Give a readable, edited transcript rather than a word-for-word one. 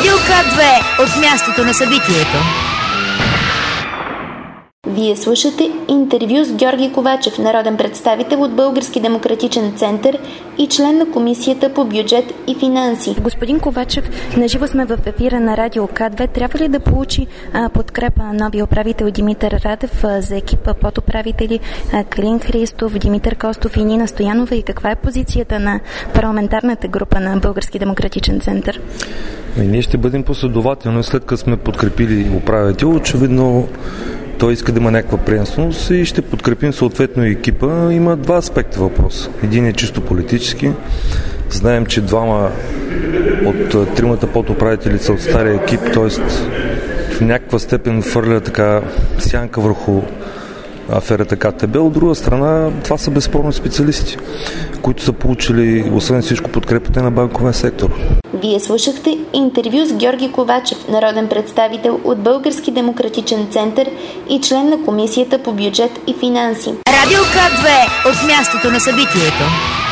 Радио К2 от мястото на събитието. Вие слушате интервю с Георги Ковачев, народен представител от Български демократичен център и член на Комисията по бюджет и финанси. Господин Ковачев, наживо сме в ефира на Радио К2. Трябва ли да получи подкрепа новия управител Димитър Радев за екипа подуправители Калин Христов, Димитър Костов и Нина Стоянова, и каква е позицията на парламентарната група на Български демократичен център? Ние ще бъдем последователни, след като сме подкрепили управител. Очевидно той иска да има някаква приемственост и ще подкрепим съответно и екипа. Има два аспекта въпрос. Един е чисто политически. Знаем, че двама от тримата подуправители са от стария екип, т.е. в някаква степен фърля така сянка върху аферата КТБ. От друга страна, това са безспорно специалисти, които са получили, освен всичко, подкрепата на банковия сектор. Вие слушахте интервю с Георги Ковачев, народен представител от Български демократичен център и член на Комисията по бюджет и финанси. Радио К2 от мястото на събитието.